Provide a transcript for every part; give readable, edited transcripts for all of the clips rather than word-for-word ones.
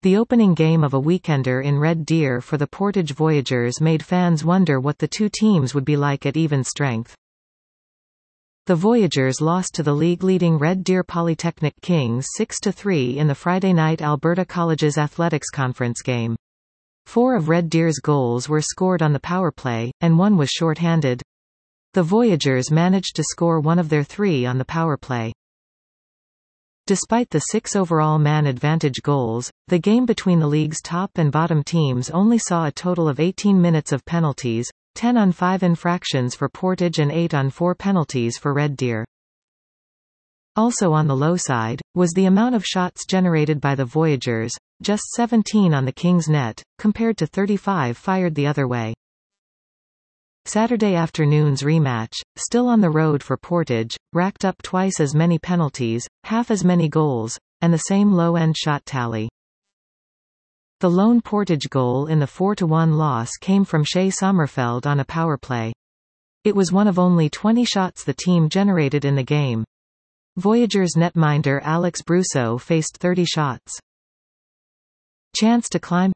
The opening game of a weekender in Red Deer for the Portage Voyagers made fans wonder what the two teams would be like at even strength. The Voyagers lost to the league-leading Red Deer Polytechnic Kings 6-3 in the Friday night Alberta Colleges Athletics Conference game. 4 of Red Deer's goals were scored on the power play, and 1 was short-handed. The Voyagers managed to score 1 of their 3 on the power play. Despite the 6 overall man advantage goals, the game between the league's top and bottom teams only saw a total of 18 minutes of penalties, 10 on 5 infractions for Portage and 8 on 4 penalties for Red Deer. Also on the low side, was the amount of shots generated by the Voyagers, just 17 on the Kings' net, compared to 35 fired the other way. Saturday afternoon's rematch, still on the road for Portage, racked up twice as many penalties, half as many goals, and the same low-end shot tally. The lone Portage goal in the 4-1 loss came from Shea Sommerfeld on a power play. It was one of only 20 shots the team generated in the game. Voyagers netminder Alex Brousseau faced 30 shots. Chance to climb.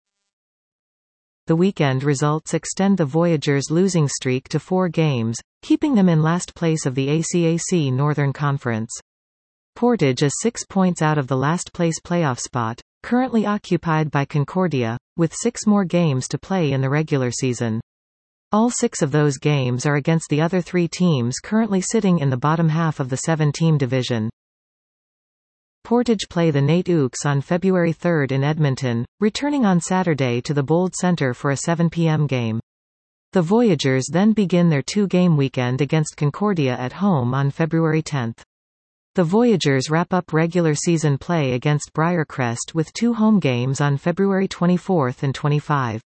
The weekend results extend the Voyagers' losing streak to 4 games, keeping them in last place of the ACAC Northern Conference. Portage is 6 points out of the last-place playoff spot, currently occupied by Concordia, with 6 more games to play in the regular season. All 6 of those games are against the other 3 teams currently sitting in the bottom half of the 7-team division. Portage play the Nate Oaks on February 3 in Edmonton, returning on Saturday to the Bold Centre for a 7 p.m. game. The Voyagers then begin their 2-game weekend against Concordia at home on February 10. The Voyagers wrap up regular season play against Briarcrest with 2 home games on February 24 and 25.